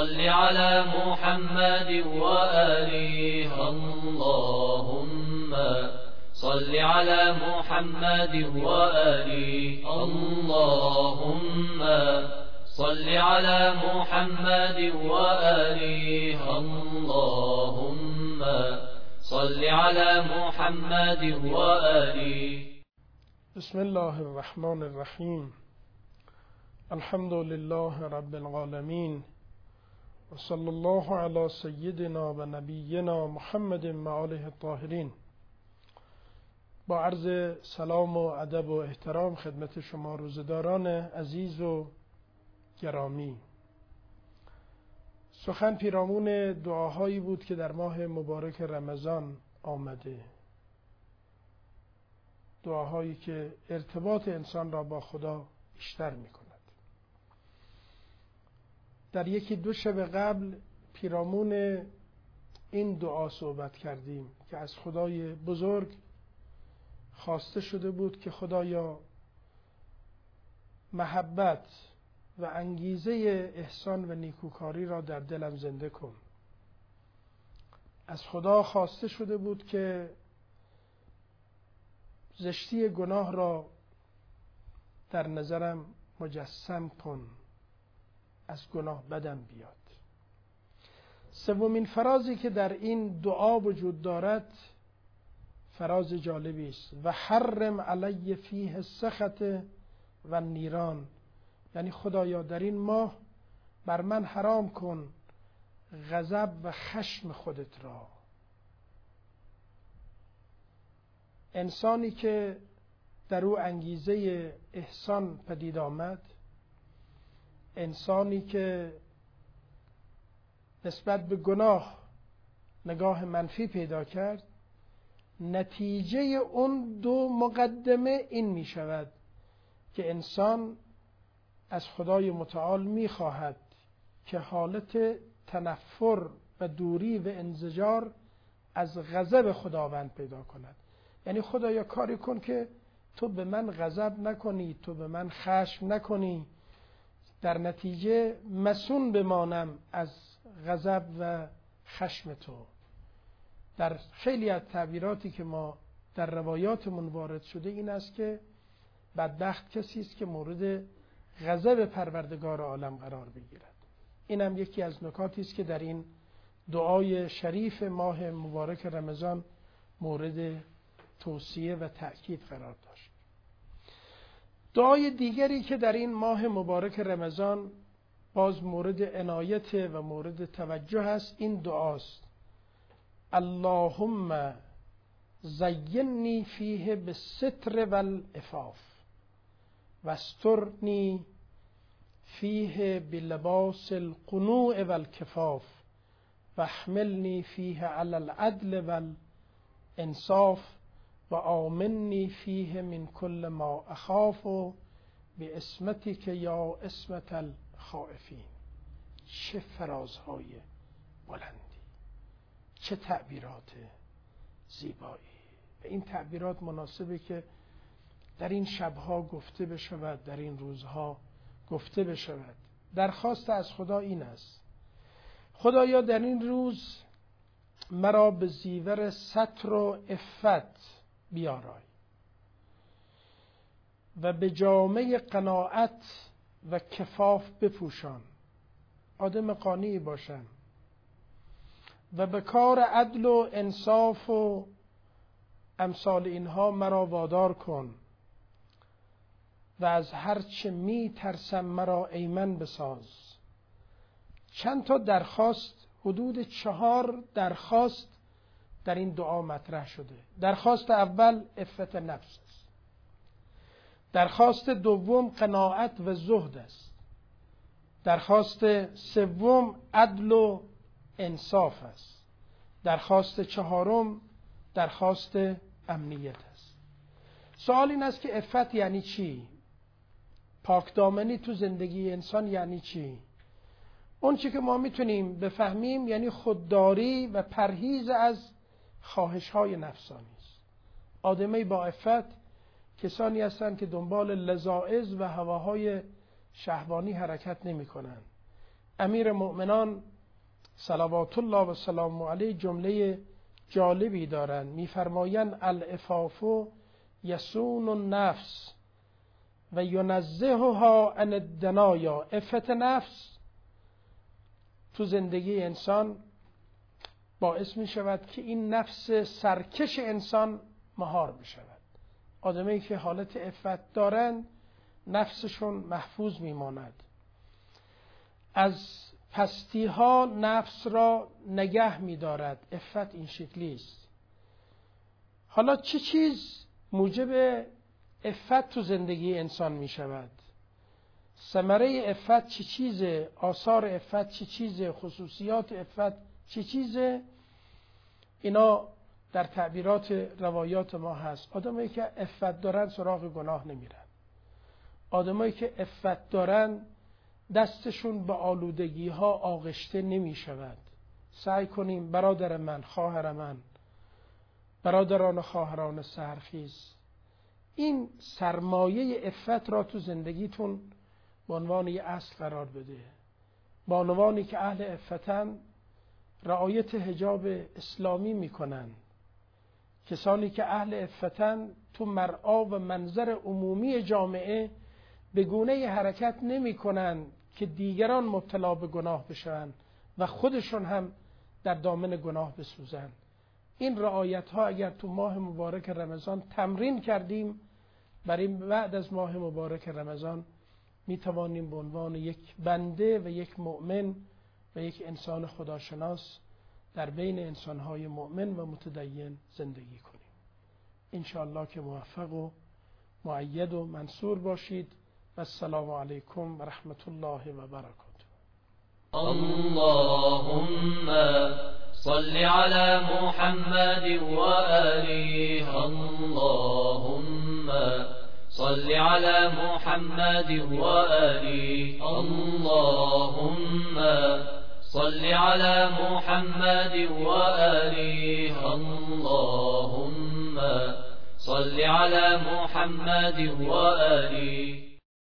صل على محمد وآله اللهم صل على محمد وآله اللهم صل على محمد وآله اللهم صل على محمد وآله. بسم الله الرحمن الرحیم. الحمد لله رب العالمین و صلی الله علی سیدنا و نبینا محمد و آله الطاهرین. با عرض سلام و ادب و احترام خدمت شما روزداران عزیز و گرامی، سخن پیرامون دعاهایی بود که در ماه مبارک رمضان آمده، دعاهایی که ارتباط انسان را با خدا بیشتر می کند. در یکی دو شب قبل پیرامون این دعا صحبت کردیم که از خدای بزرگ خواسته شده بود که خدایا محبت و انگیزه احسان و نیکوکاری را در دلم زنده کن. از خدا خواسته شده بود که زشتی گناه را در نظرم مجسم کن، از گناه بدم بیاد. سومین فرازی که در این دعا وجود دارد فراز جالبی است: و حرم علی فیه السخط و نیران، یعنی خدایا در این ماه بر من حرام کن غضب و خشم خودت را. انسانی که در او انگیزه احسان پدید آمد، انسانی که نسبت به گناه نگاه منفی پیدا کرد، نتیجه اون دو مقدمه این می شود که انسان از خدای متعال می خواهد که حالت تنفر و دوری و انزجار از غضب خداوند پیدا کند. یعنی خدایا کاری کن که تو به من غضب نکنی، تو به من خشم نکنی، در نتیجه مسون بمانم از غضب و خشم تو. در خیلی از تعبیراتی که ما در روایاتمون وارد شده این است که بدبخت کسی است که مورد غضب پروردگار عالم قرار بگیرد. اینم یکی از نکاتی است که در این دعای شریف ماه مبارک رمضان مورد توصیه و تأکید قرار داشت. دعای دیگری که در این ماه مبارک رمضان باز مورد عنایت و مورد توجه است این دعاست: اللهم زینی فیه بالستر والعفاف واسترنی فیه بلباس القنوع والکفاف واحملنی فیه علی العدل والانصاف و آمنی فیه من کل ما اخاف بعصمتک یا عصمت الخائفین. چه فرازهای بلندی، چه تعبیرات زیبایی. و این تعبیرات مناسبه که در این شبها گفته بشود، در این روزها گفته بشود. درخواست از خدا این است: خدایا در این روز مرا به زیور ستر و عفت بیارای و به جامه قناعت و کفاف بپوشان، آدم قانعی باشم، و به کار عدل و انصاف و امثال اینها مرا وادار کن و از هرچه می ترسم مرا ایمن بساز. چند تا درخواست، حدود 4 درخواست در این دعا مطرح شده. درخواست اول عفت نفس است. درخواست دوم قناعت و زهد است. درخواست سوم عدل و انصاف است. درخواست چهارم درخواست امنیت است. سوال این است که عفت یعنی چی؟ پاکدامنی تو زندگی انسان یعنی چی؟ اون چی که ما میتونیم بفهمیم یعنی خودداری و پرهیز از خواهش‌های نفسانی است. آدمی با عفت کسانی هستند که دنبال لذاذ و هواهای شهوانی حرکت نمی‌کنند، امیر مؤمنان صلوات الله و سلام علیه جمله جالبی دارند. میفرمایند العفاف یصون النفس و ینزهها عن الدنایا. عفت نفس تو زندگی انسان باعث می شود که این نفس سرکش انسان مهار می شود. آدمایی که حالت عفت دارند نفسشون محفوظ می ماند. از پستی ها نفس را نگه می دارد. عفت این شکلی است. حالا چه چیز موجب عفت تو زندگی انسان می شود؟ ثمره عفت چه چیزه؟ آثار عفت چه چیزه؟ خصوصیات عفت چه چیزه؟ اینا در تعبیرات روایات ما هست. آدمایی که عفت دارن سراغ گناه نمیرن. آدمایی که عفت دارن دستشون به آلودگی ها آغشته نمی شود. سعی کنیم برادر من، خواهر من، برادران و خواهران سحرخیز، این سرمایه عفت را تو زندگیتون به عنوان یه اصل قرار بده. با عنوانی که اهل عفتن رعایت حجاب اسلامی میکنن. کسانی که اهل عفتن تو مرعا و منظر عمومی جامعه به گونه حرکت نمی کنن که دیگران مبتلا به گناه بشن و خودشون هم در دامن گناه بسوزن. این رعایت ها اگر تو ماه مبارک رمضان تمرین کردیم، برای بعد از ماه مبارک رمضان می توانیم به عنوان یک بنده و یک مؤمن و یک انسان خداشناس در بین انسانهای مؤمن و متدین زندگی کنیم. انشاءالله که موفق و مؤید و منصور باشید. و السلام علیکم و رحمت الله و برکاته. اللهم صل على محمد وآله. اللهم صل على محمد وآله. اللهم صل على محمد وآله. اللهم صل على محمد وآله.